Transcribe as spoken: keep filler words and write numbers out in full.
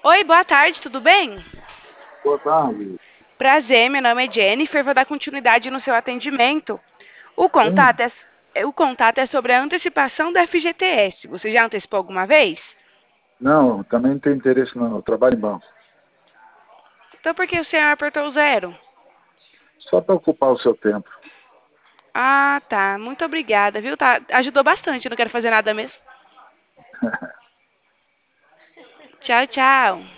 Oi, boa tarde, tudo bem? Boa tarde. Prazer, meu nome é Jennifer, vou dar continuidade no seu atendimento. O contato Sim, é, é- o contato é sobre a antecipação da F G T S. Você já antecipou alguma vez? não, também não tenho interesse não, eu trabalho em banco. Então por que o senhor apertou o zero? Só para ocupar o seu tempo. Ah, tá. Muito obrigada, viu? Tá, ajudou bastante, eu não quero fazer nada mesmo. Tchau, tchau.